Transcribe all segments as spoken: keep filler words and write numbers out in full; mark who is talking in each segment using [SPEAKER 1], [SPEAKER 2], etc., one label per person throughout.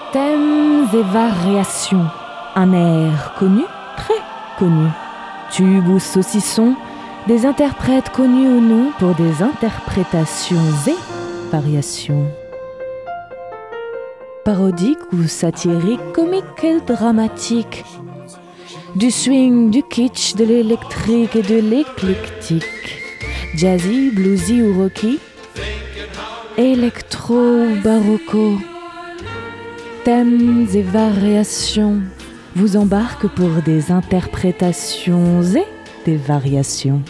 [SPEAKER 1] Thèmes et variations. Un air connu, très connu. Tube ou saucisson, des interprètes connus ou non pour des interprétations et variations. Parodique ou satirique, comique et dramatique. Du swing, du kitsch, de l'électrique et de l'éclectique. Jazzy, bluesy ou rocky. Électro ou barocco. Thèmes et variations vous embarquent pour des interprétations et des variations.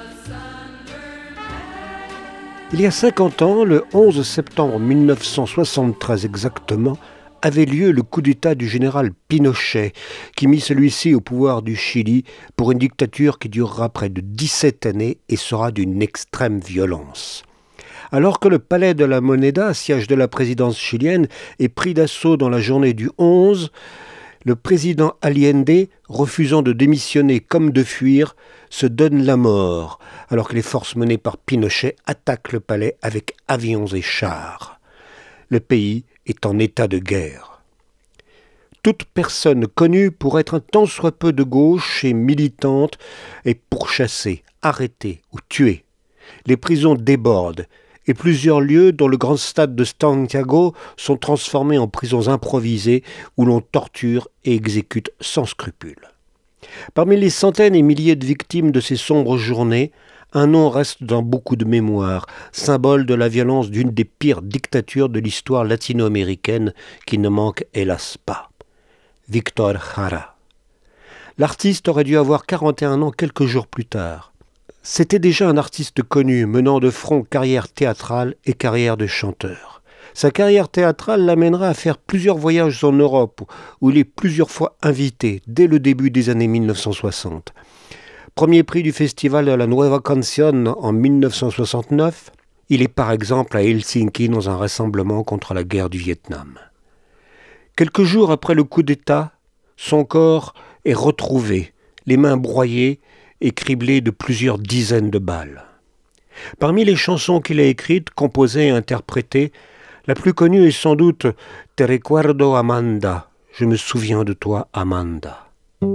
[SPEAKER 2] Il y a cinquante ans, le onze septembre mille neuf cent soixante-treize exactement, avait lieu le coup d'État du général Pinochet, qui mit celui-ci au pouvoir du Chili pour une dictature qui durera près de dix-sept années et sera d'une extrême violence. Alors que le palais de la Moneda, siège de la présidence chilienne, est pris d'assaut dans la journée du onze, le président Allende, refusant de démissionner comme de fuir, se donne la mort, alors que les forces menées par Pinochet attaquent le palais avec avions et chars. Le pays est en état de guerre. Toute personne connue pour être un tant soit peu de gauche et militante est pourchassée, arrêtée ou tuée. Les prisons débordent et plusieurs lieux, dont le grand stade de Santiago, sont transformés en prisons improvisées où l'on torture et exécute sans scrupule. Parmi les centaines et milliers de victimes de ces sombres journées, un nom reste dans beaucoup de mémoires, symbole de la violence d'une des pires dictatures de l'histoire latino-américaine qui ne manque hélas pas. Víctor Jara. L'artiste aurait dû avoir quarante et un ans quelques jours plus tard. C'était déjà un artiste connu, menant de front carrière théâtrale et carrière de chanteur. Sa carrière théâtrale l'amènera à faire plusieurs voyages en Europe, où il est plusieurs fois invité, dès le début des années mille neuf cent soixante. Premier prix du festival de la Nueva Canción en mille neuf cent soixante-neuf, il est par exemple à Helsinki dans un rassemblement contre la guerre du Vietnam. Quelques jours après le coup d'État, son corps est retrouvé, les mains broyées et criblé de plusieurs dizaines de balles. Parmi les chansons qu'il a écrites, composées et interprétées, la plus connue est sans doute « Te recuerdo Amanda », « Je me souviens de toi Amanda ».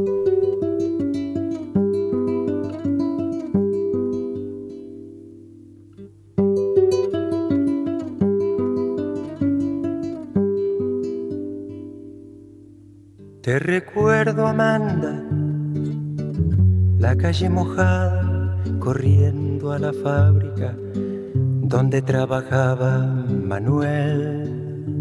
[SPEAKER 3] Te recuerdo Amanda, la calle mojada, corriendo a la fábrica donde trabajaba Manuel.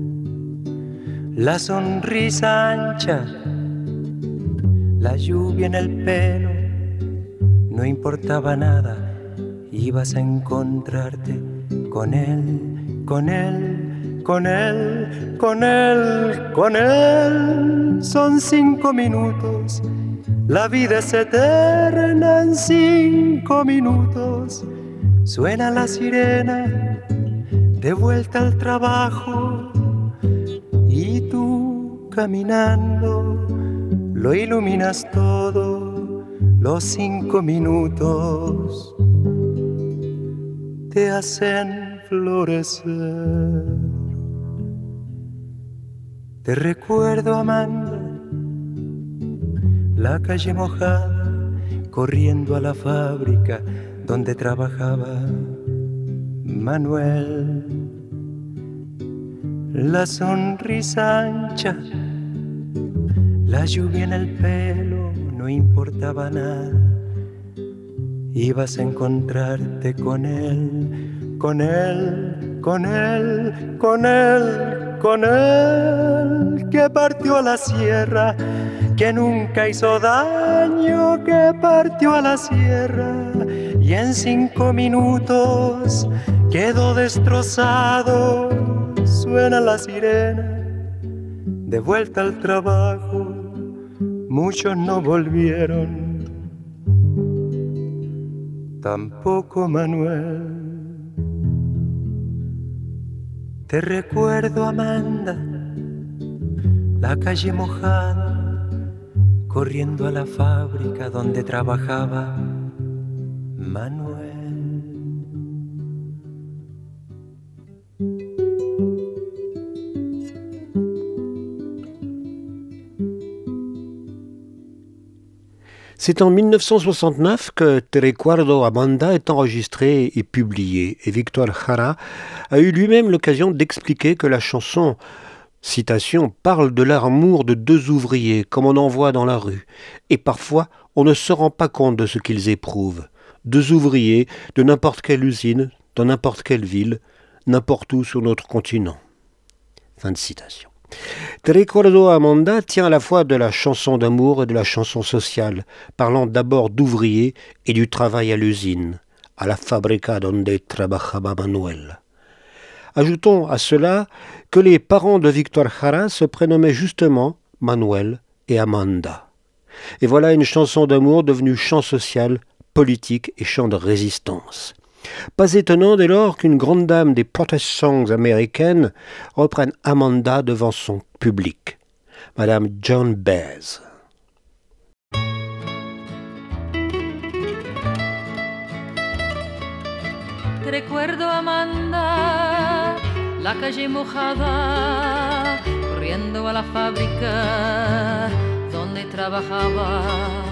[SPEAKER 3] La sonrisa ancha, la lluvia en el pelo, no importaba nada, ibas a encontrarte con él, con él, con él, con él, con él. Son cinco minutos. La vida es eterna en cinco minutos. Suena la sirena de vuelta al trabajo y tú caminando lo iluminas todo. Los cinco minutos te hacen florecer. Te recuerdo Amanda, la calle mojada, corriendo a la fábrica donde trabajaba Manuel. La sonrisa ancha, la lluvia en el pelo, no importaba nada. Ibas a encontrarte con él, con él, con él, con él, con él, que partió a la sierra, que nunca hizo daño, que partió a la sierra y en cinco minutos quedó destrozado. Suena la sirena de vuelta al trabajo, muchos no volvieron, tampoco Manuel. Te recuerdo Amanda, la calle mojada, corriendo a la fábrica donde trabajaba Manuel.
[SPEAKER 2] C'est en mille neuf cent soixante-neuf que Te recuerdo Amanda est enregistré et publié, et Víctor Jara a eu lui-même l'occasion d'expliquer que la chanson, citation, parle de l'amour de deux ouvriers, comme on en voit dans la rue, et parfois on ne se rend pas compte de ce qu'ils éprouvent. Deux ouvriers de n'importe quelle usine, dans n'importe quelle ville, n'importe où sur notre continent. Fin de citation. Te recuerdo Amanda tient à la fois de la chanson d'amour et de la chanson sociale, parlant d'abord d'ouvriers et du travail à l'usine, à la fábrica donde trabajaba Manuel. Ajoutons à cela que les parents de Víctor Jara se prénommaient justement Manuel et Amanda. Et voilà une chanson d'amour devenue chant social, politique et chant de résistance. Pas étonnant dès lors qu'une grande dame des protest songs américaines reprenne Amanda devant son public, Madame Joan Baez.
[SPEAKER 4] Te recuerdo, Amanda, la calle mojada, corriendo a la fábrica donde trabajaba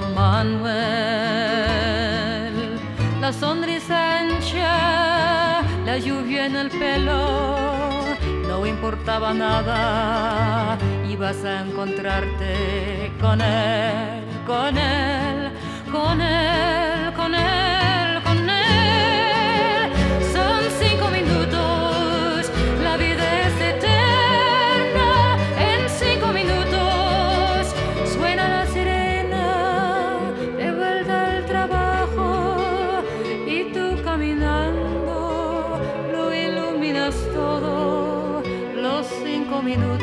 [SPEAKER 4] Manuel. La sonrisa ancha, la lluvia en el pelo, no importaba nada, ibas a encontrarte con él, con él, con él, con él, con él. Son cinco minutos, la vida es eterna, en cinco minutos suena la sirena de vuelta al trabajo. Caminando, lo iluminas todo, los cinco minutos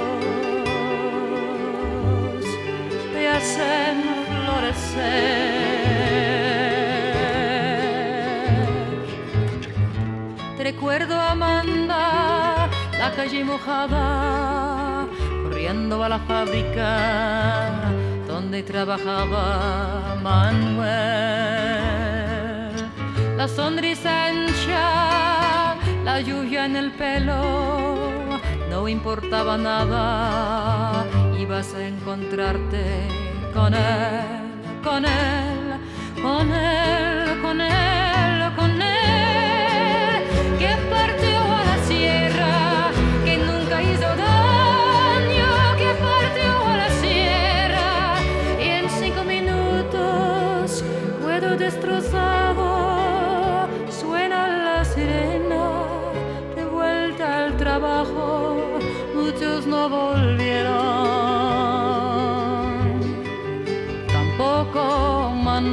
[SPEAKER 4] te hacen florecer. Te recuerdo, Amanda, la calle mojada, corriendo a la fábrica donde trabajaba Manuel. La sonrisa ancha, la lluvia en el pelo, no importaba nada, ibas a encontrarte con él, con él, con él, con él, con él, que partió a la sierra, que nunca hizo daño, que partió a la sierra, y en cinco minutos puedo destrozado. Suena la sirena de vuelta al trabajo, muchos no volvieron, tampoco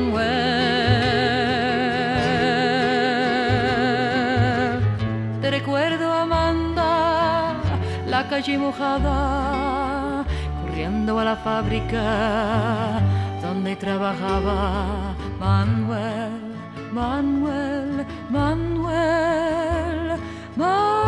[SPEAKER 4] Manuel. Te recuerdo, Amanda, la calle mojada, corriendo a la fábrica donde trabajaba Manuel. Manuel, Manuel, Manuel.